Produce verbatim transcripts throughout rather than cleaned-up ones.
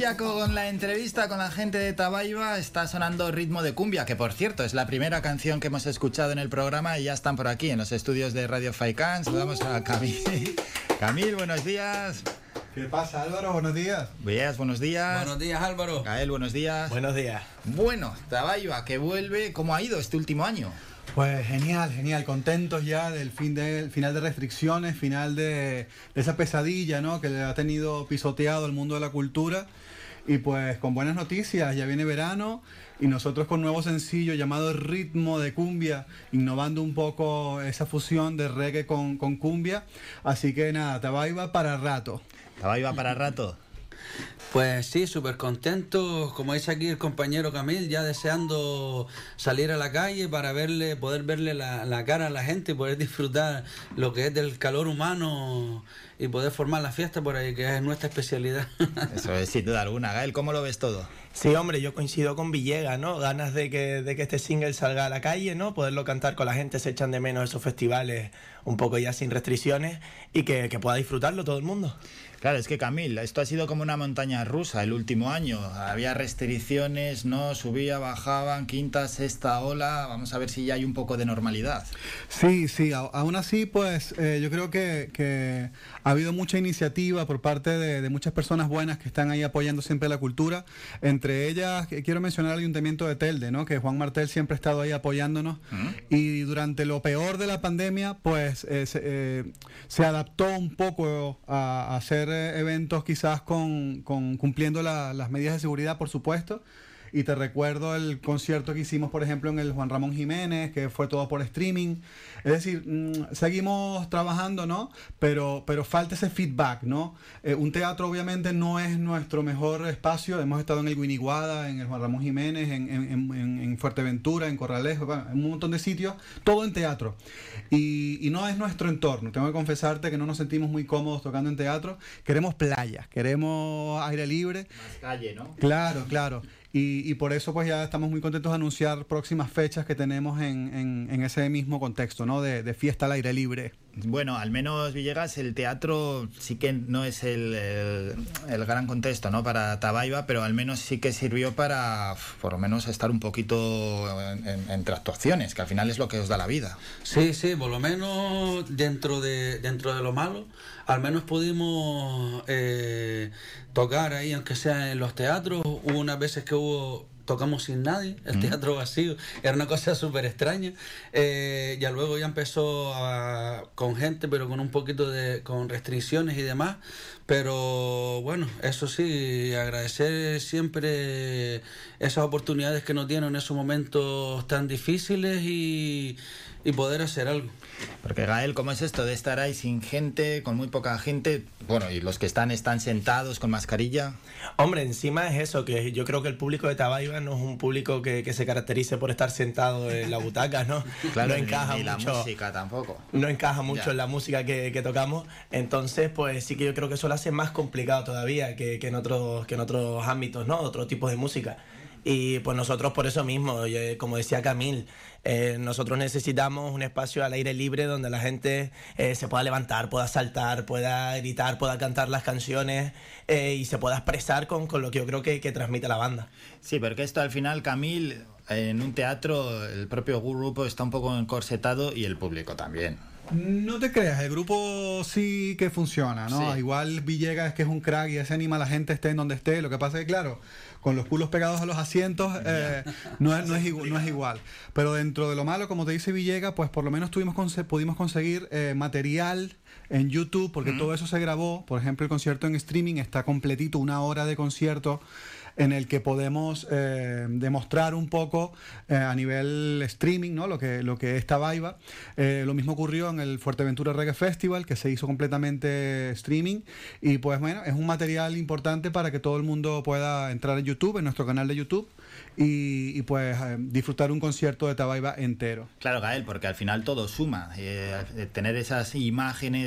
ya con la entrevista con la gente de Tabaiba. Está sonando Ritmo de Cumbia, que por cierto es la primera canción que hemos escuchado en el programa y ya están por aquí en los estudios de Radio Faikán. Saludamos a Camil. Camil, buenos días. ¿Qué pasa, Álvaro? Buenos días. Buenos, buenos días. Buenos días, Álvaro. Gael, buenos días. Buenos días. Bueno, Tabaiba, que vuelve. ¿Cómo ha ido este último año? Pues genial, genial, contentos ya del fin de, final de restricciones, final de, de esa pesadilla, ¿no?, que le ha tenido pisoteado el mundo de la cultura. Y pues con buenas noticias, ya viene verano y nosotros con un nuevo sencillo llamado Ritmo de Cumbia, innovando un poco esa fusión de reggae con, con cumbia. Así que nada, Tabaiba para rato. Tabaiba para rato. Pues sí, súper contento, como dice aquí el compañero Camil, ya deseando salir a la calle para verle, poder verle la, la cara a la gente y poder disfrutar lo que es del calor humano y poder formar la fiesta por ahí, que es nuestra especialidad. Eso es, sin duda alguna. Gael, ¿cómo lo ves todo? Sí, hombre, yo coincido con Villegas, ¿no? Ganas de que, de que este single salga a la calle, ¿no? Poderlo cantar con la gente, se echan de menos esos festivales un poco ya sin restricciones y que, que pueda disfrutarlo todo el mundo. Claro, es que Camil, esto ha sido como una montaña rusa el último año. Había restricciones, no subía, bajaban, quinta, sexta ola. Vamos a ver si ya hay un poco de normalidad. Sí, sí, a, aún así, pues eh, yo creo que, que ha habido mucha iniciativa por parte de, de muchas personas buenas que están ahí apoyando siempre la cultura. Entre ellas, quiero mencionar el Ayuntamiento de Telde, ¿no?, que Juan Martel siempre ha estado ahí apoyándonos. ¿Mm? Y durante lo peor de la pandemia, pues eh, se, eh, se adaptó un poco a, a hacer eventos quizás con, con cumpliendo la, las medidas de seguridad, por supuesto. Y te recuerdo el concierto que hicimos, por ejemplo, en el Juan Ramón Jiménez, que fue todo por streaming. Es decir, mmm, seguimos trabajando, ¿no? Pero, pero falta ese feedback, ¿no? Eh, un teatro obviamente no es nuestro mejor espacio. Hemos estado en el Guiniguada, en el Juan Ramón Jiménez, en, en, en, en Fuerteventura, en Corralejo, bueno, en un montón de sitios, todo en teatro. Y, y no es nuestro entorno. Tengo que confesarte que no nos sentimos muy cómodos tocando en teatro. Queremos playas, queremos aire libre. Más calle, ¿no? Claro, claro. Y, y por eso pues ya estamos muy contentos de anunciar próximas fechas que tenemos en, en, en ese mismo contexto, ¿no?, de, de fiesta al aire libre. Bueno, al menos, Villegas, el teatro sí que no es el, el, el gran contexto, ¿no?, para Tabaiba, pero al menos sí que sirvió para, por lo menos, estar un poquito en, en, entre actuaciones, que al final es lo que os da la vida. Sí, sí, por lo menos dentro de dentro de lo malo, al menos pudimos eh, tocar ahí, aunque sea en los teatros. Hubo unas veces que hubo... tocamos sin nadie, el teatro vacío, era una cosa súper extraña. Eh, ya luego ya empezó a, con gente, pero con un poquito de, con restricciones y demás. Pero bueno, eso sí, agradecer siempre esas oportunidades que nos dieron en esos momentos tan difíciles y, y poder hacer algo. Porque, Gael, ¿cómo es esto de estar ahí sin gente, con muy poca gente? Bueno, y los que están, están sentados con mascarilla. Hombre, encima es eso, que yo creo que el público de Tabaiba no es un público que, que se caracterice por estar sentado en la butaca, ¿no? Claro, no encaja ni, ni mucho, la música tampoco. No encaja mucho ya. en la música que, que tocamos. Entonces, pues sí que yo creo que eso lo hace más complicado todavía que, que, en, otros, que en otros ámbitos, ¿no? Otros tipos de música. Y pues nosotros por eso mismo, como decía Camil, eh, nosotros necesitamos un espacio al aire libre donde la gente eh, se pueda levantar, pueda saltar, pueda gritar, pueda cantar las canciones eh, y se pueda expresar con, con lo que yo creo que, que transmite la banda. Sí, porque esto al final, Camil, en un teatro el propio grupo está un poco encorsetado y el público también. No te creas, el grupo sí que funciona, ¿no? Sí. Igual Villegas, que es un crack y ese anima a la gente esté en donde esté. Lo que pasa es que, claro, con los culos pegados a los asientos eh, no, es, no, es igual, no es igual. Pero dentro de lo malo, como te dice Villegas, pues por lo menos tuvimos conse- pudimos conseguir eh, material en YouTube, porque mm. todo eso se grabó. Por ejemplo, el concierto en streaming está completito, una hora de concierto en el que podemos eh, demostrar un poco eh, a nivel streaming, ¿no?, lo que, lo que es Tabaiba. Eh, lo mismo ocurrió en el Fuerteventura Reggae Festival, que se hizo completamente streaming. Y pues bueno, es un material importante para que todo el mundo pueda entrar en YouTube, en nuestro canal de YouTube, y, y pues eh, disfrutar un concierto de Tabaiba entero. Claro, Gael, porque al final todo suma. Eh, tener esas imágenes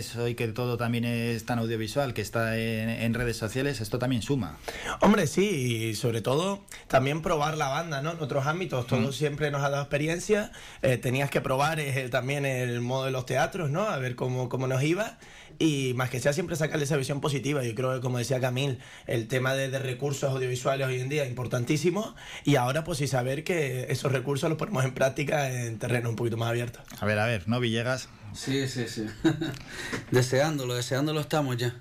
tienes hoy que todo también es tan audiovisual, que está en, en redes sociales, esto también suma. Hombre, sí, y sobre todo también probar la banda, ¿no? En otros ámbitos, todo mm. siempre nos ha dado experiencia. Eh, tenías que probar el, también el modo de los teatros, ¿no? A ver cómo, cómo nos iba. Y más que sea siempre sacarle esa visión positiva. Yo creo que, como decía Camil, el tema de, de recursos audiovisuales hoy en día es importantísimo. Y ahora pues sí saber que esos recursos los ponemos en práctica en terreno un poquito más abierto. A ver, a ver, ¿no, Villegas? Sí, sí, sí. deseándolo, deseándolo estamos ya.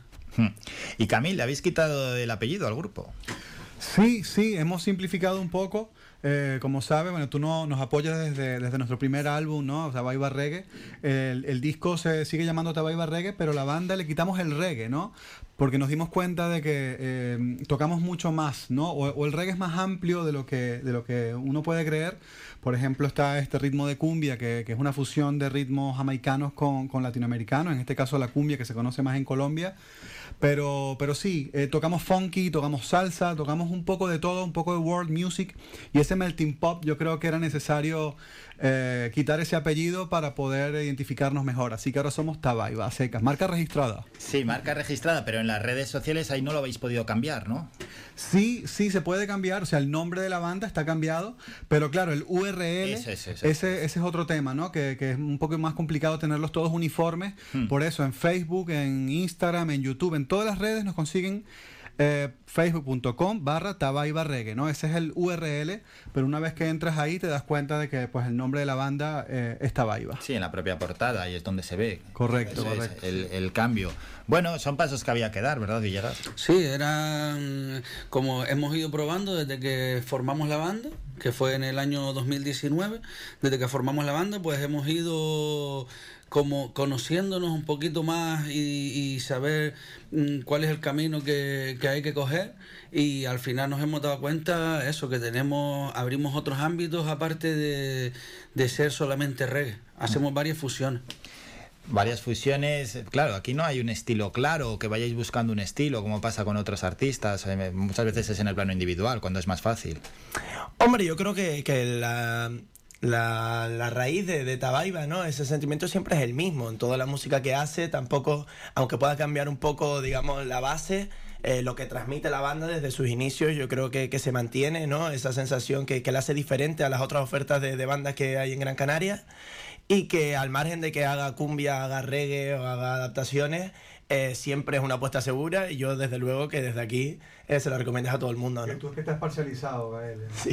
Y Camil, ¿le habéis quitado el apellido al grupo? Sí, sí, hemos simplificado un poco. Eh, como sabes, bueno, tú no, nos apoyas desde, desde nuestro primer álbum, ¿no? Tabaiba Reggae. El, el disco se sigue llamando Tabaiba Reggae, pero la banda le quitamos el reggae, ¿no? Porque nos dimos cuenta de que eh, tocamos mucho más, ¿no? O, o el reggae es más amplio de lo que, de lo que uno puede creer. Por ejemplo, está este ritmo de cumbia, que, que es una fusión de ritmos jamaicanos con, con latinoamericanos, en este caso la cumbia, que se conoce más en Colombia. Pero, pero sí, eh, tocamos funky, tocamos salsa, tocamos un poco de todo, un poco de world music, y ese melting pop yo creo que era necesario eh, quitar ese apellido para poder identificarnos mejor. Así que ahora somos Tabaiba, a secas, marca registrada. Sí, marca registrada, pero en las redes sociales ahí no lo habéis podido cambiar, ¿no? Sí, sí, se puede cambiar, o sea, el nombre de la banda está cambiado, pero claro, el U R L, ese, ese, ese, ese es otro tema, ¿no? Que, que es un poco más complicado tenerlos todos uniformes, hmm. por eso en Facebook, en Instagram, en YouTube, en todas las redes nos consiguen eh, facebook punto com barra Tabaiba Reggae, ¿no? Ese es el U R L, pero una vez que entras ahí te das cuenta de que pues el nombre de la banda eh, es Tabaiba. Sí, en la propia portada, ahí es donde se ve. Correcto, Eso correcto. Es el, el cambio. Bueno, son pasos que había que dar, ¿verdad, Villegas? Sí, eran como hemos ido probando desde que formamos la banda, que fue en el año dos mil diecinueve, desde que formamos la banda, pues hemos ido como conociéndonos un poquito más y, y saber mm, cuál es el camino que, que hay que coger, y al final nos hemos dado cuenta eso, que tenemos abrimos otros ámbitos aparte de, de ser solamente reggae, hacemos varias fusiones. Varias fusiones, claro, aquí no hay un estilo claro, que vayáis buscando un estilo, como pasa con otros artistas, muchas veces es en el plano individual, cuando es más fácil. Hombre, yo creo que, que la... La, la raíz de, de Tabaiba, ¿no? Ese sentimiento siempre es el mismo en toda la música que hace, tampoco, aunque pueda cambiar un poco, digamos, la base, eh, lo que transmite la banda desde sus inicios, yo creo que, que se mantiene, ¿no? Esa sensación que, que la hace diferente a las otras ofertas de, de bandas que hay en Gran Canaria, y que al margen de que haga cumbia, haga reggae o haga adaptaciones, eh, siempre es una apuesta segura, y yo desde luego que desde aquí eh, se lo recomiendas a todo el mundo, ¿no? Que tú es que estás parcializado, Gael. Sí.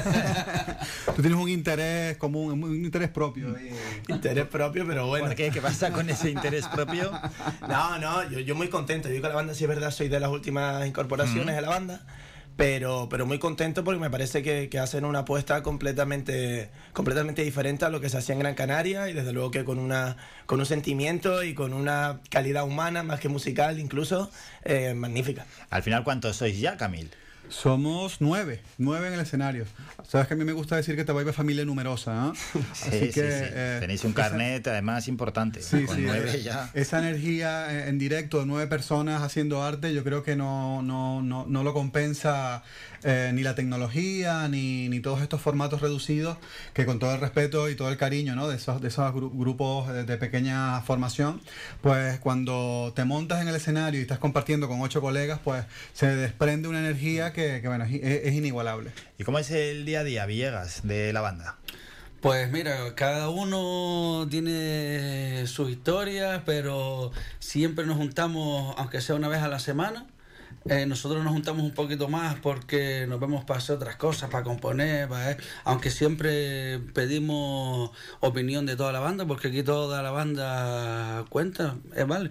Tú tienes un interés común, un interés propio. Ahí. Interés propio, pero bueno. ¿Por qué? ¿Qué pasa con ese interés propio? No, no, yo, yo muy contento. Yo digo que la banda, sí es verdad, soy de las últimas incorporaciones mm. a la banda, pero, pero muy contento porque me parece que, que hacen una apuesta completamente, completamente diferente a lo que se hacía en Gran Canaria, y desde luego que con, una, con un sentimiento y con una calidad humana, más que musical incluso, eh, magnífica. Al final, ¿cuántos sois ya, Camil? Somos nueve, nueve en el escenario. Sabes que a mí me gusta decir que Tabaiba es familia numerosa, ¿eh? Sí, Así sí, que, sí. Eh, tenéis un carnet esa, además importante. Sí, con sí, nueve eh, ya. Esa energía en directo de nueve personas haciendo arte, yo creo que no, no, no, no lo compensa eh, ni la tecnología, ni, ni todos estos formatos reducidos, que con todo el respeto y todo el cariño, ¿no? de esos, de esos gru grupos de, de pequeña formación, pues cuando te montas en el escenario y estás compartiendo con ocho colegas, pues se desprende una energía que, que bueno, es, es inigualable. ¿Y cómo es el día a día, Villegas, de la banda? Pues mira, cada uno tiene sus historias, pero siempre nos juntamos, aunque sea una vez a la semana. Eh, nosotros nos juntamos un poquito más porque nos vemos para hacer otras cosas, para componer, para, eh, aunque siempre pedimos opinión de toda la banda, porque aquí toda la banda cuenta, eh, ¿vale?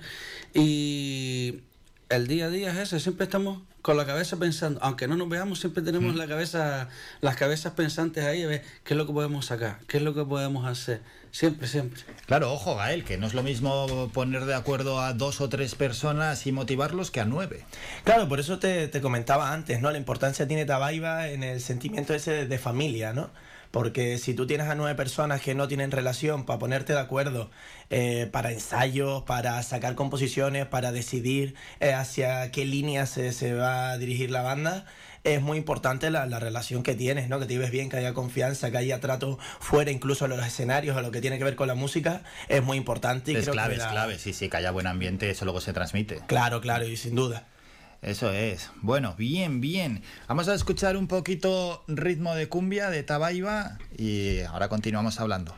Y el día a día es ese, siempre estamos con la cabeza pensando, aunque no nos veamos, siempre tenemos mm. la cabeza, las cabezas pensantes ahí, a ver qué es lo que podemos sacar, qué es lo que podemos hacer, siempre, siempre. Claro, ojo, Gael, que no es lo mismo poner de acuerdo a dos o tres personas y motivarlos que a nueve. Claro, por eso te, te comentaba antes, ¿no? La importancia tiene Tabaiba en el sentimiento ese de, de familia, ¿no? Porque si tú tienes a nueve personas que no tienen relación para ponerte de acuerdo eh, para ensayos, para sacar composiciones, para decidir eh, hacia qué línea se, se va a dirigir la banda, es muy importante la, la relación que tienes, ¿no? Que te lleves bien, que haya confianza, que haya trato fuera, incluso de los escenarios, o lo que tiene que ver con la música, es muy importante. Y es creo clave, que la... es clave, sí, sí, que haya buen ambiente, eso luego se transmite. Claro, claro, y sin duda. Eso es. Bueno, bien, bien. Vamos a escuchar un poquito ritmo de cumbia de Tabaiba y ahora continuamos hablando.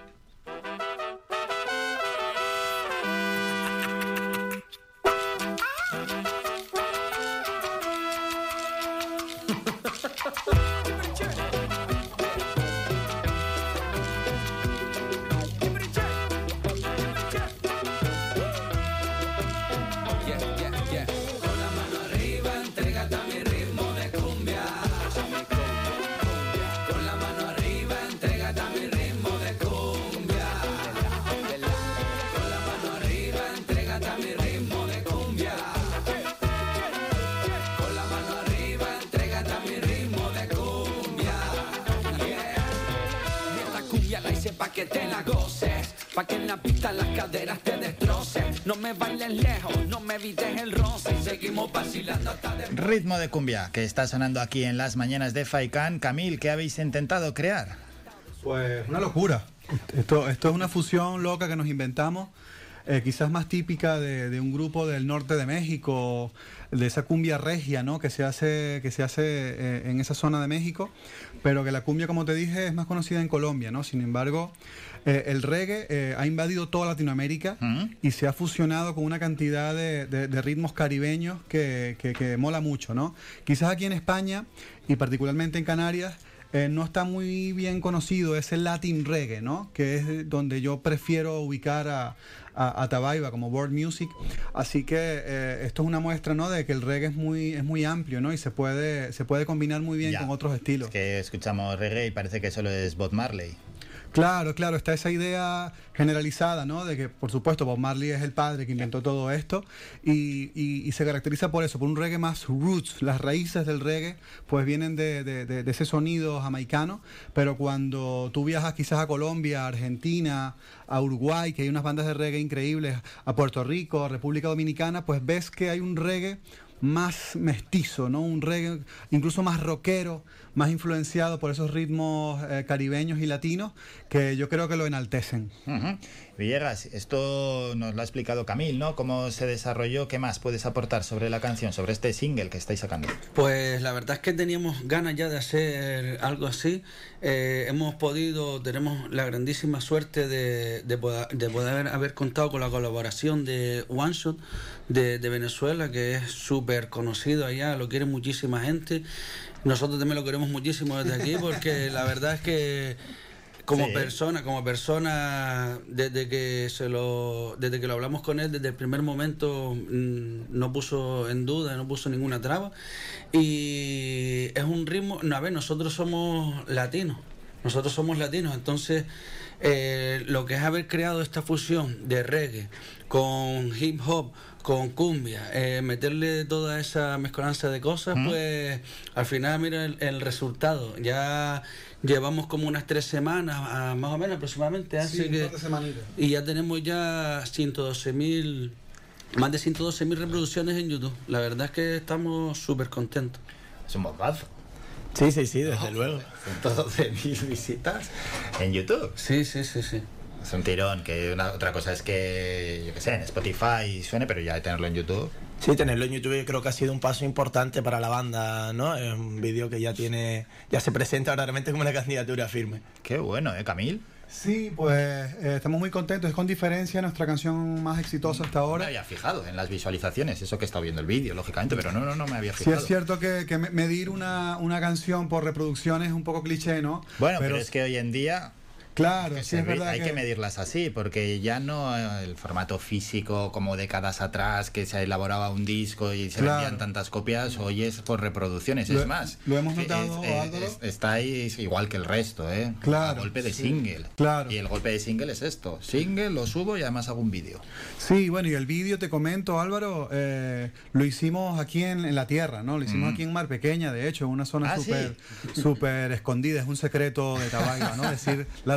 Pa' que te la goces, pa' que en la pista las caderas te destrocen. No me bailes lejos, no me evites el roce. Seguimos vacilando hasta de... Ritmo de cumbia, que está sonando aquí en las mañanas de Faikan. Camil, ¿qué habéis intentado crear? Pues una locura. Esto, esto es una fusión loca que nos inventamos. Eh, quizás más típica de, de un grupo del norte de México, de esa cumbia regia, ¿no? Que se hace, que se hace eh, en esa zona de México, pero que la cumbia, como te dije, es más conocida en Colombia, ¿no? Sin embargo, eh, el reggae eh, ha invadido toda Latinoamérica uh-huh. y se ha fusionado con una cantidad de, de, de ritmos caribeños que, que, que mola mucho, ¿no? Quizás aquí en España y particularmente en Canarias, Eh, no está muy bien conocido, es el Latin Reggae, ¿no? Que es donde yo prefiero ubicar a, a, a Tabaiba como world music. Así que eh, esto es una muestra, ¿no? De que el reggae es muy, es muy amplio, ¿no? Y se puede, se puede combinar muy bien ya. con otros estilos. Es que escuchamos reggae y parece que solo es Bob Marley. Claro, claro, está esa idea generalizada, ¿no? De que, por supuesto, Bob Marley es el padre que inventó todo esto y, y, y se caracteriza por eso, por un reggae más roots. Las raíces del reggae, pues vienen de, de, de, de ese sonido jamaicano, pero cuando tú viajas quizás a Colombia, a Argentina, a Uruguay, que hay unas bandas de reggae increíbles, a Puerto Rico, a República Dominicana, pues ves que hay un reggae más mestizo, ¿no? Un reggae incluso más rockero, más influenciado por esos ritmos eh, caribeños y latinos que yo creo que lo enaltecen. Uh-huh. Villegas, esto nos lo ha explicado Camil, ¿no? ¿Cómo se desarrolló? ¿Qué más puedes aportar sobre la canción, sobre este single que estáis sacando? Pues la verdad es que teníamos ganas ya de hacer algo así. Eh, hemos podido, tenemos la grandísima suerte de, de, poder, de poder haber contado con la colaboración de One Shot de, de Venezuela, que es súper conocido allá, lo quiere muchísima gente. Nosotros también lo queremos muchísimo desde aquí porque la verdad es que como sí. persona, como persona, desde que se lo, desde que lo hablamos con él, desde el primer momento mmm, no puso en duda, no puso ninguna traba. Y es un ritmo, no, a ver, nosotros somos latinos, nosotros somos latinos, entonces eh, lo que es haber creado esta fusión de reggae con hip hop, con cumbia, eh, meterle toda esa mezcolanza de cosas, ¿Mm? Pues al final mira el, el resultado. Ya llevamos como unas tres semanas, a, más o menos aproximadamente, así sí, que y ya tenemos ya ciento doce mil, más de ciento doce mil reproducciones en YouTube. La verdad es que estamos súper contentos. Es un bombazo. Sí, sí, sí, desde oh, luego. ciento doce mil visitas en YouTube. Sí, sí, sí, sí. Es un tirón, que una, otra cosa es que, yo qué sé, en Spotify suene, pero ya tenerlo en YouTube. Sí, tenerlo en YouTube yo creo que ha sido un paso importante para la banda, ¿no? Es un vídeo que ya tiene, ya se presenta realmente como una candidatura firme. Qué bueno, ¿eh, Camil? Sí, pues eh, estamos muy contentos. Es con diferencia nuestra canción más exitosa hasta ahora. No me había fijado en las visualizaciones, eso que he estado viendo el vídeo, lógicamente, pero no, no, no me había fijado. Sí, es cierto que, que medir una, una canción por reproducciones es un poco cliché, ¿no? Bueno, pero, pero es que hoy en día... Claro, sí, es verdad hay que... que medirlas así, porque ya no el formato físico como décadas atrás, que se elaboraba un disco y se claro. vendían tantas copias, hoy es por reproducciones, lo, es más. Lo hemos notado, es, Álvaro. Es, estáis igual que el resto, ¿eh? Claro. A golpe de sí, single. Claro. Y el golpe de single es esto, single, lo subo y además hago un vídeo. Sí, bueno, y el vídeo, te comento, Álvaro, eh, lo hicimos aquí en, en la tierra, ¿no? Lo hicimos mm. aquí en Mar Pequeña, de hecho, en una zona súper ¿Ah, sí? súper escondida, es un secreto de Tabaiba, ¿no? Es decir, la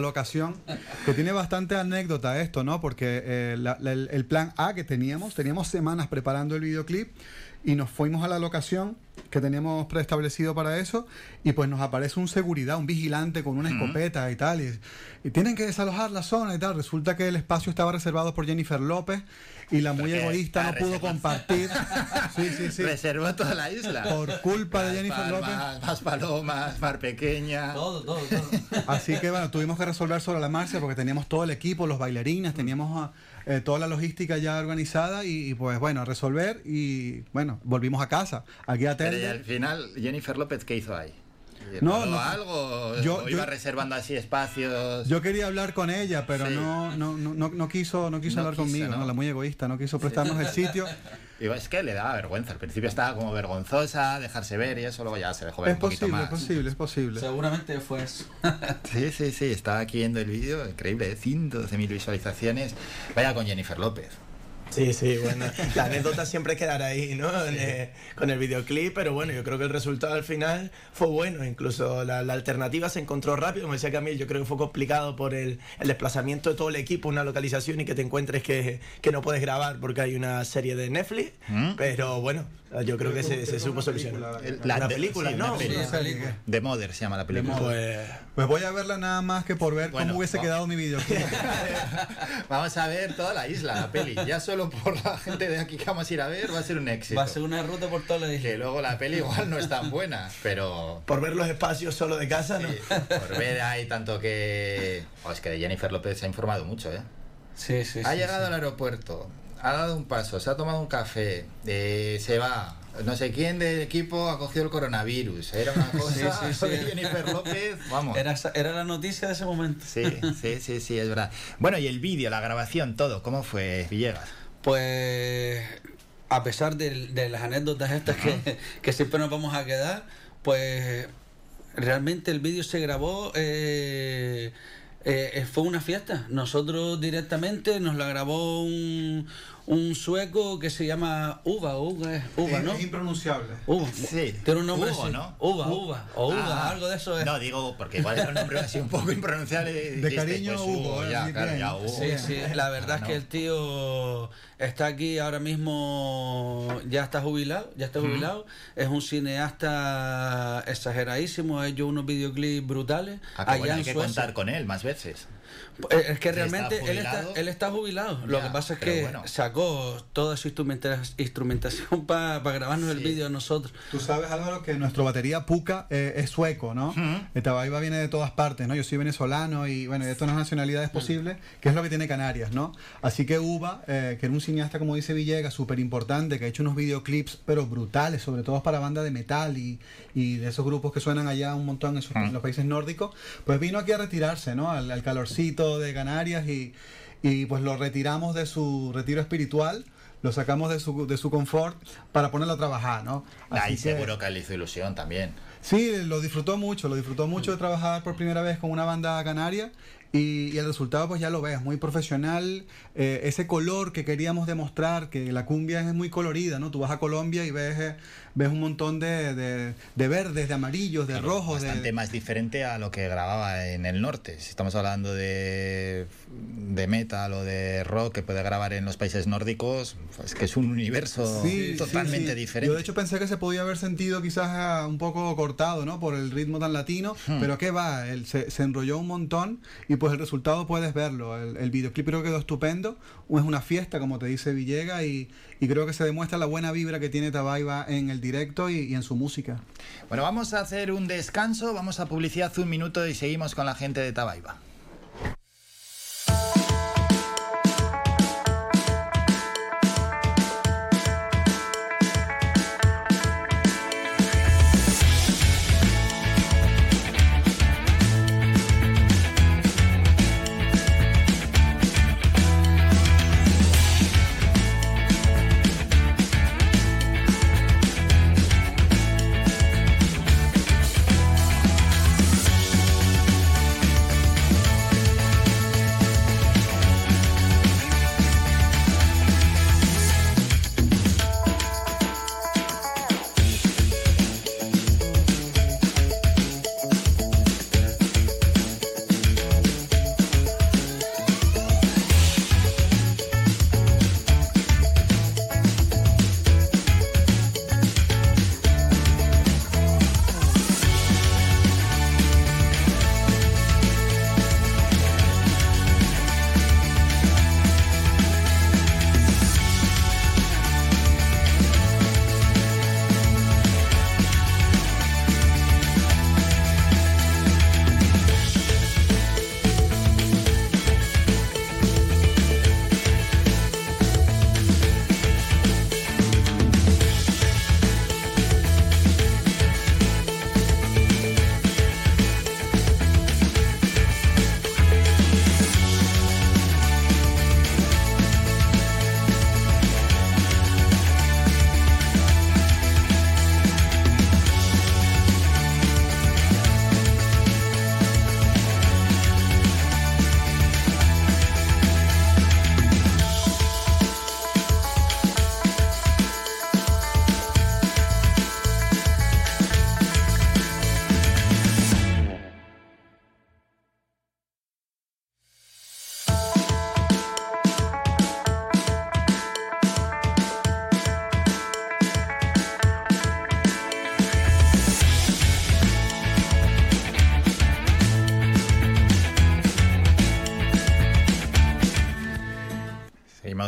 locación, que tiene bastante anécdota esto, ¿no? Porque eh, la, la, el, el plan A que teníamos, teníamos semanas preparando el videoclip y nos fuimos a la locación que teníamos preestablecido para eso y pues nos aparece un seguridad, un vigilante con una escopeta uh-huh. y tal y, y tienen que desalojar la zona y tal. Resulta que el espacio estaba reservado por Jennifer López y la muy egoísta no pudo compartir. Sí, sí, sí. Reservó toda la isla. Por culpa de Jennifer Palmas, López. Más palomas, mar pequeña. Todo, todo, todo. Así que bueno, tuvimos que resolver sobre la marcha porque teníamos todo el equipo, los bailarines, teníamos eh, toda la logística ya organizada y, y pues bueno, a resolver y bueno, volvimos a casa. Aquí a Telde. Pero y al final, Jennifer López, ¿qué hizo ahí? No, no, algo, yo, o iba yo, reservando así espacios. Yo quería hablar con ella, pero sí. no, no, no, no, no quiso, no quiso no hablar quiso, conmigo, ¿no? ¿no? La muy egoísta, no quiso prestarnos sí. el sitio. Digo, es que le daba vergüenza. Al principio estaba como vergonzosa, dejarse ver y eso, luego ya se dejó ver es un poquito posible, más. Es posible, es posible. Seguramente fue eso. Sí, sí, sí, estaba aquí viendo el vídeo, increíble, ciento doce mil visualizaciones. Vaya con Jennifer López. Sí, sí, bueno, la anécdota siempre quedará ahí, ¿no? Sí. Eh, con el videoclip, pero bueno, yo creo que el resultado al final fue bueno, incluso la, la alternativa se encontró rápido, como decía Camil, yo creo que fue complicado por el, el desplazamiento de todo el equipo, una localización y que te encuentres que, que no puedes grabar porque hay una serie de Netflix, ¿Mm? Pero bueno, yo creo que se, se supo solucionar. La, la de, película, sí, ¿no? Sí, película. The Mother se llama la película. Pues, pues voy a verla nada más que por ver bueno, cómo hubiese vamos. quedado mi videoclip. Vamos a ver toda la isla, la peli. Ya solo por la gente de aquí que vamos a ir a ver va a ser un éxito. Va a ser una ruta por toda la isla. Que luego la peli igual no es tan buena, pero... Por ver los espacios solo de casa, ¿no? Sí, por ver ahí tanto que... Oh, es que de Jennifer López se ha informado mucho, ¿eh? Sí, sí, Ha sí, llegado sí. al aeropuerto, ha dado un paso, se ha tomado un café, eh, se va... No sé quién del equipo ha cogido el coronavirus. Era una cosa sí, sí, sí. de Jennifer López, vamos. Era, era la noticia de ese momento. Sí, sí, sí, sí, es verdad. Bueno, y el vídeo, la grabación, todo, ¿cómo fue, Villegas? Pues, a pesar de, de las anécdotas estas que, que siempre nos vamos a quedar, pues realmente el vídeo se grabó... Eh, Eh, fue una fiesta. Nosotros directamente nos la grabó un, un sueco que se llama Uva, Uva, Uva, ¿no? Es impronunciable. Uva. Sí. Tiene un nombre Hugo, así. ¿no? Uva, Uva, o Uva, Ah, algo de eso es. No, digo, porque igual era un nombre así un poco impronunciable. De dijiste, cariño, pues, Hugo, ya, eh, claro, bien. ya, Hugo. Sí, sí, la verdad Ah, es no. que el tío está aquí ahora mismo, ya está jubilado, ya está jubilado, mm. es un cineasta exageradísimo, ha hecho unos videoclips brutales. Ah, que allá bueno, hay en que Suecia. contar con él más veces. Es que Si realmente está él, está, jubilado, él está jubilado. Lo ya, que pasa es pero que bueno. sacó toda su instrumenta- instrumentación para pa grabarnos Sí. el vídeo a nosotros. Tú sabes, Álvaro, que nuestro batería Puka eh, es sueco, ¿no? Uh-huh. El Tabaiba viene de todas partes, ¿no? Yo soy venezolano y, bueno, de todas las nacionalidades posibles, que es lo que tiene Canarias, ¿no? Así que Uva, eh, que era un cineasta, como dice Villegas, súper importante, que ha hecho unos videoclips, pero brutales, sobre todo para bandas de metal y, y de esos grupos que suenan allá un montón en, esos, Uh-huh. en los países nórdicos, pues vino aquí a retirarse, ¿no? Al, al calorcito de Canarias y, y pues lo retiramos de su retiro espiritual. Lo sacamos de su, de su confort para ponerlo a trabajar, ¿no? Ahí Así que- seguro que le hizo ilusión también. Sí, lo disfrutó mucho, lo disfrutó mucho de trabajar por primera vez con una banda canaria y, y el resultado pues ya lo ves, muy profesional, eh, ese color que queríamos demostrar, que la cumbia es muy colorida, ¿no? Tú vas a Colombia y ves, eh, ves un montón de, de, de verdes, de amarillos, de Claro, rojos. Bastante de... más diferente a lo que grababa en el norte. Si estamos hablando de, de metal o de rock que puede grabar en los países nórdicos, pues que es un universo Sí, totalmente sí, sí. diferente. Yo de hecho pensé que se podía haber sentido quizás ah, un poco cortado, ¿no? Por el ritmo tan latino, Hmm. pero qué va, él se, se enrolló un montón y pues el resultado puedes verlo. El, el videoclip creo que quedó estupendo, es una fiesta como te dice Villegas y, y creo que se demuestra la buena vibra que tiene Tabaiba en el directo y, y en su música. Bueno, vamos a hacer un descanso, vamos a publicidad un minuto y seguimos con la gente de Tabaiba.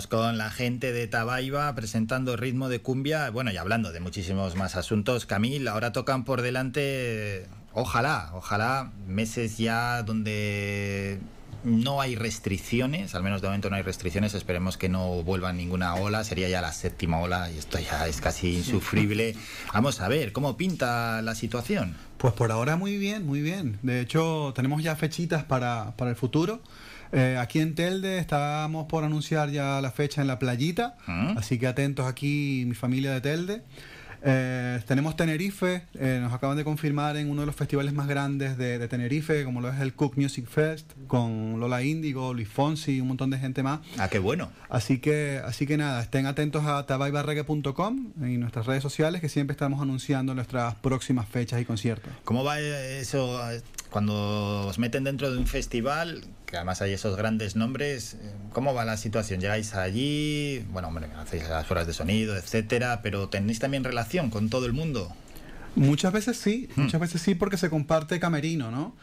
Seguimos con la gente de Tabaiba presentando Ritmo de Cumbia, bueno, y hablando de muchísimos más asuntos. Camil, ahora tocan por delante, ojalá, ojalá, meses ya donde no hay restricciones, al menos de momento no hay restricciones, esperemos que no vuelva ninguna ola, sería ya la séptima ola y esto ya es casi insufrible. Vamos a ver, ¿cómo pinta la situación? Pues por ahora muy bien, muy bien. De hecho, tenemos ya fechitas para, para el futuro. Eh, aquí en Telde estábamos por anunciar ya la fecha en la playita, ¿Mm? Así que atentos aquí mi familia de Telde. Eh, tenemos Tenerife, eh, nos acaban de confirmar en uno de los festivales más grandes de, de Tenerife, como lo es el Cook Music Fest, con Lola Índigo, Luis Fonsi y un montón de gente más. Ah, qué bueno. Así que, así que nada, estén atentos a tabaiba reggae punto com y nuestras redes sociales, que siempre estamos anunciando nuestras próximas fechas y conciertos. ¿Cómo va eso cuando os meten dentro de un festival, que además hay esos grandes nombres? ¿Cómo va la situación? ¿Llegáis allí? Bueno, hombre, hacéis las pruebas de sonido, etcétera, pero ¿tenéis también relación con todo el mundo? Muchas veces sí, Hmm. muchas veces sí, porque se comparte camerino, ¿no?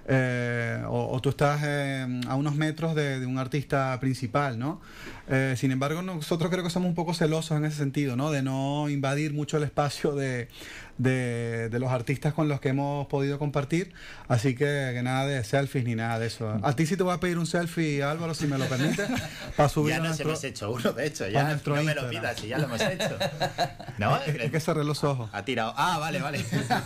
Eh, o, o tú estás eh, a unos metros de, de un artista principal, ¿no? Eh, sin embargo, nosotros creo que somos un poco celosos en ese sentido, ¿no? De no invadir mucho el espacio de, de, de los artistas con los que hemos podido compartir. Así que, que nada de selfies ni nada de eso. A ti sí te voy a pedir un selfie, Álvaro, si me lo permites, para subir ya a nos nuestro, hemos hecho uno, de hecho, ya no me lo pidas, si ya lo hemos hecho. ¿No? Es, es que cerré los ojos. Ha tirado. Ah, vale, vale.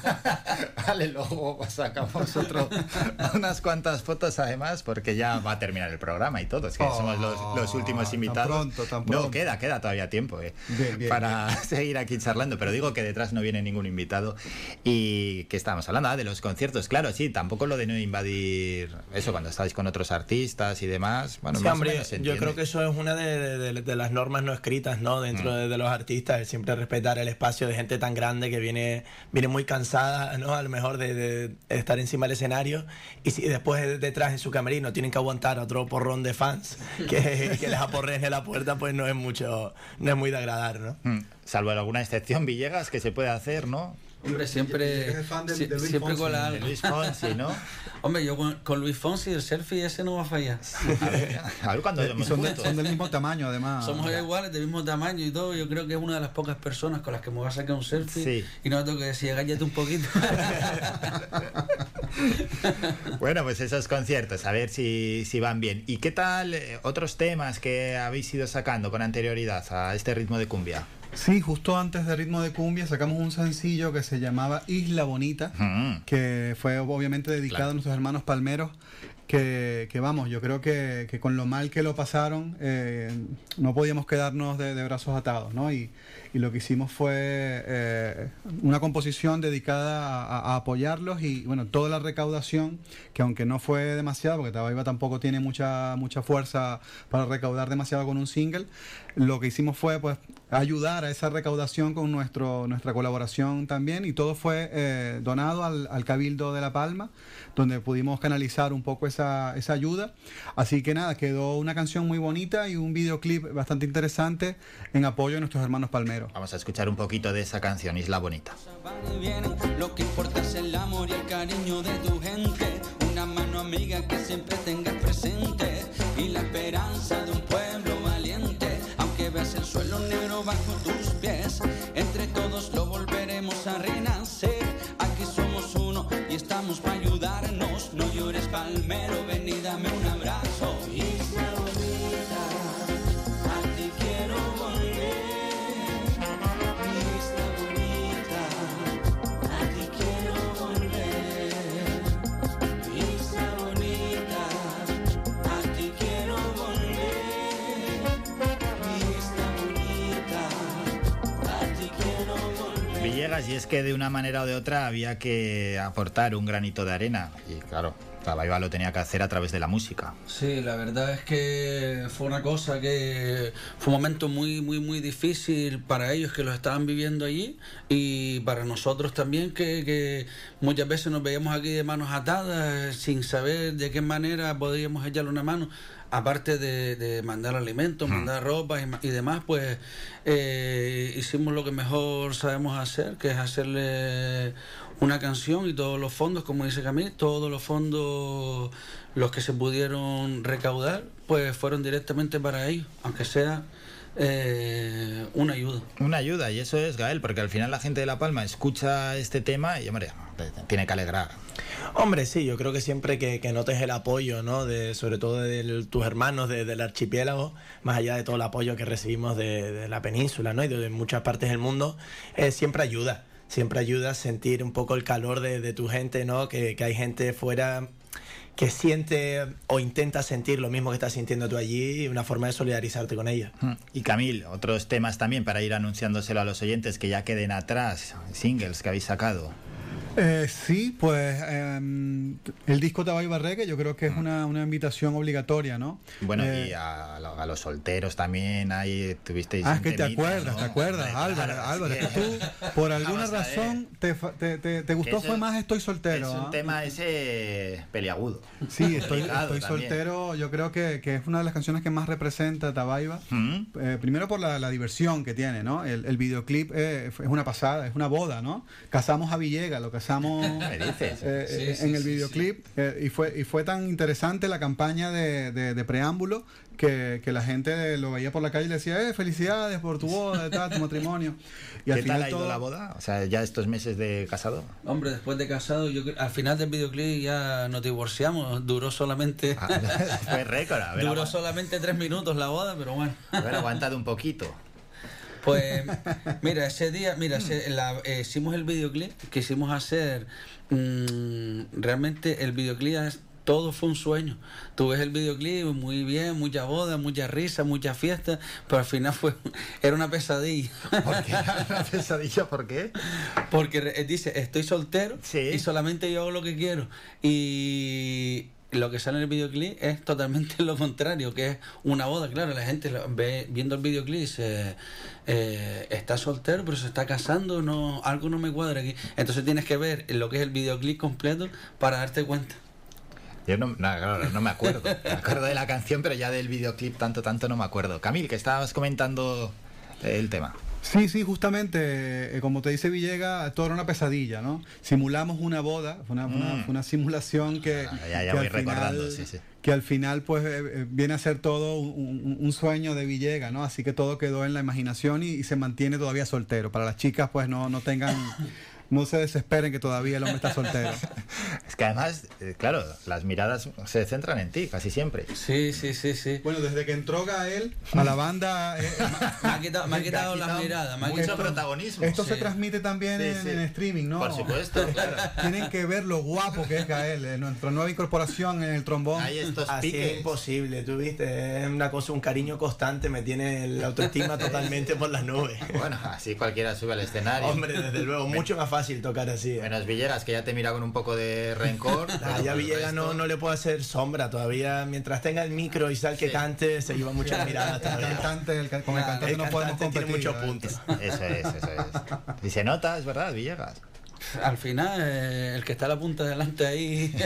Vale, luego sacamos otro, unas cuantas fotos además, porque ya va a terminar el programa y todo. Es que oh, somos los, los últimos invitados. Tan pronto, tan pronto. No, queda, queda todavía tiempo eh, bien, bien, para bien. seguir aquí charlando, pero digo que detrás no viene ningún invitado. Y que estábamos hablando ah, de los conciertos, claro, sí, tampoco lo de no invadir eso cuando estáis con otros artistas y demás. Bueno, sí, más hombre, o menos se yo entiende. creo que eso es una de, de, de las normas no escritas, ¿no? Dentro mm. de, de los artistas, el siempre respetar el espacio de gente tan grande que viene, viene muy cansada, ¿no? A lo mejor de, de estar encima del escenario, y si después detrás en su camerino tienen que aguantar otro porrón de fans que, que les aporreen en la puerta, pues no es mucho, no es muy de agradar, ¿no? Mm. Salvo alguna excepción, Villegas, que se puede hacer, ¿no? Hombre, siempre, es fan de, si, de Luis siempre Fonsi, con la... De Luis Fonsi, ¿no? Hombre, yo con, con Luis Fonsi el selfie ese no va a fallar. A ver, a ver cuándo lo hemos son, de, puesto. son del mismo tamaño, además. Somos iguales, del mismo tamaño y todo. Yo creo que es una de las pocas personas con las que me voy a sacar un selfie. Sí. Y no tengo que decir, agállate un poquito. Bueno, pues esos conciertos, a ver si, si van bien. ¿Y qué tal eh, otros temas que habéis ido sacando con anterioridad a este ritmo de cumbia? Sí, justo antes de Ritmo de Cumbia sacamos un sencillo que se llamaba Isla Bonita, Mm. que fue obviamente dedicado Claro. a nuestros hermanos palmeros, que, que vamos, yo creo que, que con lo mal que lo pasaron, eh, no podíamos quedarnos de, de brazos atados, ¿no? Y, y lo que hicimos fue eh, una composición dedicada a, a apoyarlos y, bueno, toda la recaudación, que aunque no fue demasiado, porque Tabaiba tampoco tiene mucha, mucha fuerza para recaudar demasiado con un single, lo que hicimos fue, pues, ayudar a esa recaudación con nuestro nuestra colaboración también, y todo fue eh, donado al, al Cabildo de La Palma, donde pudimos canalizar un poco esa, esa ayuda. Así que nada, quedó una canción muy bonita y un videoclip bastante interesante en apoyo a nuestros hermanos palmeros. Vamos a escuchar un poquito de esa canción, Isla Bonita. Lo que importa es el amor y el cariño de tu gente, una mano amiga que siempre tengas presente y la esperanza de un pueblo valiente. Aunque veas el suelo negro bajo tus pies, entre todos lo volveremos a renacer. Aquí somos uno y estamos para ayudarnos. No llores, palmero, ven y dame un abrazo. Isla bonita, a ti quiero volver. Isla bonita, a ti quiero volver. Isla bonita, a ti quiero volver. Isla bonita, a ti quiero volver. Villegas, y es que de una manera o de otra había que aportar un granito de arena. Y claro, Tabaiba lo tenía que hacer a través de la música. Sí, la verdad es que fue una cosa que fue un momento muy, muy, muy difícil para ellos que lo estaban viviendo allí, y para nosotros también, que, que muchas veces nos veíamos aquí de manos atadas sin saber de qué manera podríamos echarle una mano aparte de, de mandar alimentos, mandar ropa y, y demás, pues eh, hicimos lo que mejor sabemos hacer, que es hacerle una canción, y todos los fondos, como dice Camille, todos los fondos, los que se pudieron recaudar, pues fueron directamente para ellos, aunque sea Eh, una ayuda. Una ayuda, y eso es, Gael, porque al final la gente de La Palma escucha este tema y, hombre, tiene que alegrar. Hombre, sí, yo creo que siempre que, que notes el apoyo, ¿no? De, sobre todo de tus hermanos de, del archipiélago, más allá de todo el apoyo que recibimos de, de la península, ¿no? Y de, de muchas partes del mundo, eh, siempre ayuda. Siempre ayuda a sentir un poco el calor de, de tu gente, ¿no? Que, que hay gente fuera que siente o intenta sentir lo mismo que estás sintiendo tú allí, y una forma de solidarizarte con ella. Y Camille, otros temas también para ir anunciándoselo a los oyentes que ya queden atrás, singles que habéis sacado. Eh, sí, pues eh, el disco Tabaiba Reggae yo creo que es una, una invitación obligatoria, ¿no? Bueno, eh, y a, a los solteros también ahí tuvisteis. Ah, es que te temita, acuerdas, ¿no? te acuerdas, Hombre, Álvaro, claro, Álvaro, sí. es que tú, por alguna razón, te, te, te, te gustó eso fue más Estoy Soltero. Es un ¿ah? tema ese peliagudo. Sí, Estoy, Delicado estoy también. Soltero, yo creo que, que es una de las canciones que más representa a Tabaiba. ¿Mm? Eh, primero por la, la diversión que tiene, ¿no? El, el videoclip eh, es una pasada, es una boda, ¿no? Casamos a Villegas, lo casamos ¿Qué dices? eh, Sí, eh, sí, en el sí, videoclip eh, y fue y fue tan interesante la campaña de, de, de preámbulo que, que la gente lo veía por la calle y le decía, eh, felicidades por tu boda, tal, tu matrimonio. Y al ¿Qué final tal ha ido todo- la boda? O sea, ya estos meses de casado. Hombre, después de casado, yo cre- al final del videoclip ya nos divorciamos, duró solamente Ah, fue récord. A ver, duró agu- solamente tres minutos la boda, pero bueno. a ver, aguantad un poquito. Pues mira, ese día, mira, se- la- eh, hicimos el videoclip, quisimos hacer, mm, realmente el videoclip es, todo fue un sueño. Tú ves el videoclip, muy bien, mucha boda, mucha risa, mucha fiesta, pero al final fue, era una pesadilla. ¿Por qué? ¿Una pesadilla? ¿Por qué? Porque re- eh, dice, estoy soltero Sí. y solamente yo hago lo que quiero. Y lo que sale en el videoclip es totalmente lo contrario, que es una boda. Claro, la gente lo ve viendo el videoclip y dice, eh, está soltero pero se está casando, no, algo no me cuadra aquí. Entonces tienes que ver lo que es el videoclip completo para darte cuenta. Yo no, no, claro, no me acuerdo. Me acuerdo de la canción, pero ya del videoclip tanto, tanto no me acuerdo. Camil, que estabas comentando el tema. Sí, sí, justamente, eh, como te dice Villegas, todo era una pesadilla, ¿no? Simulamos una boda, fue una, Mm. una, una simulación que, Ah, ya- ya que voy al recordando, final, sí, sí. que al final pues eh, eh, viene a ser todo un, un- un sueño de Villegas, ¿no? Así que todo quedó en la imaginación y, y se mantiene todavía soltero. Para las chicas pues no, no tengan, no se desesperen que todavía el hombre está soltero. Es que además, eh, claro, las miradas se centran en ti, casi siempre. Sí, sí, sí, sí. Bueno, desde que entró Gael a la banda... eh, Me ha quitado, me ha quitado las miradas. Me ha mucho quitado- protagonismo. esto se Sí. transmite también Sí, en, sí. en streaming, ¿no? Por supuesto, claro. Tienen que ver lo guapo que es Gael, eh, nuestra nueva incorporación en el trombón. Hay estos Así piques. es imposible, tú viste, es una cosa, un cariño constante, me tiene la autoestima totalmente por las nubes. Bueno, así cualquiera sube al escenario. Hombre, desde luego, mucho más fácil tocar así. ¿eh? Menos Villegas, que ya te mira con un poco de rencor. Ah, ya pero el Villegas no, resto- no le puedo hacer sombra todavía. Mientras tenga el micro y sal que Sí. cante, se lleva muchas miradas El todavía. cantante, el ca- con el Nada, cantante el no podemos cantante competir. tiene muchos ¿eh? puntos. Eso es, eso es. Y se nota, es verdad, Villegas. Al final, eh, el que está a la punta de delante ahí,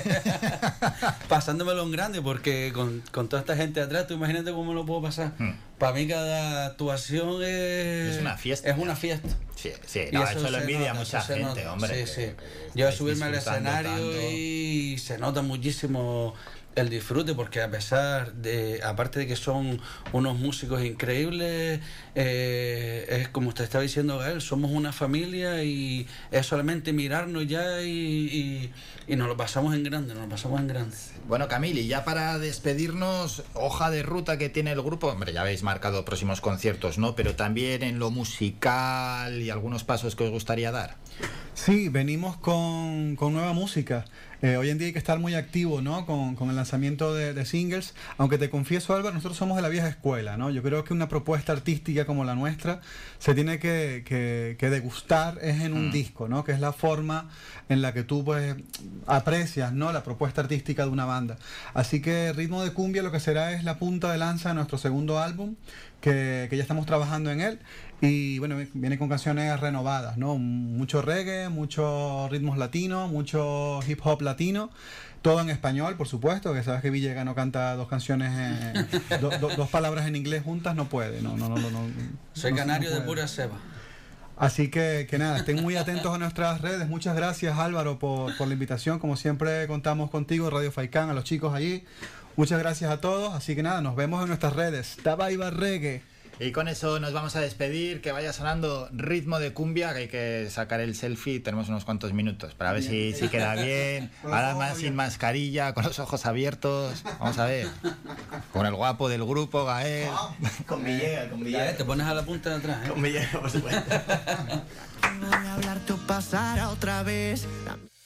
pasándomelo en grande, porque con, con toda esta gente atrás, tú imagínate cómo lo puedo pasar. Hmm. Para mí cada actuación es, Es una fiesta. Es una fiesta. Sí, sí, Y no, eso eso, lo se envidia nota, mucha eso se gente, nota. hombre. Sí, que- sí. que Yo a estáis subirme al disfrutando escenario tanto. y se nota muchísimo el disfrute, porque a pesar de, aparte de que son unos músicos increíbles, eh, es como usted estaba diciendo, Gael, somos una familia y es solamente mirarnos ya y, y, y nos lo pasamos en grande, nos lo pasamos en grande. Bueno, Camille, y ya para despedirnos, hoja de ruta que tiene el grupo, hombre, ya habéis marcado próximos conciertos, ¿no? Pero también en lo musical y algunos pasos que os gustaría dar. Sí, venimos con, con nueva música. Eh, hoy en día hay que estar muy activo, ¿no? Con, con el lanzamiento de, de singles. Aunque te confieso, Álvaro, nosotros somos de la vieja escuela, ¿no? Yo creo que una propuesta artística como la nuestra se tiene que, que, que degustar es en un Mm. disco, ¿no? Que es la forma en la que tú pues aprecias, ¿no? La propuesta artística de una banda. Así que Ritmo de Cumbia lo que será es la punta de lanza de nuestro segundo álbum, que, que ya estamos trabajando en él. Y bueno, viene con canciones renovadas, ¿no? Mucho reggae, muchos ritmos latinos, mucho hip hop latino, todo en español, por supuesto, que sabes que Villegas no canta dos canciones, eh, do, do, dos palabras en inglés juntas, no puede, no, no, no, no, no Soy no, canario no de pura ceba. Así que, que nada, estén muy atentos a nuestras redes. Muchas gracias, Álvaro, por, por la invitación. Como siempre contamos contigo, Radio Faikán, a los chicos allí. Muchas gracias a todos. Así que nada, nos vemos en nuestras redes. Tabaiba Reggae. Y con eso nos vamos a despedir, que vaya sonando Ritmo de Cumbia, que hay que sacar el selfie, tenemos unos cuantos minutos para ver si, si queda bien, ahora más sin mascarilla, con los ojos abiertos, vamos a ver, con el guapo del grupo, Gael. Con Villegas, con Villegas. Te pones a la punta de atrás, ¿eh? Con Villegas, por supuesto. Voy a hablar, tú pasará otra vez.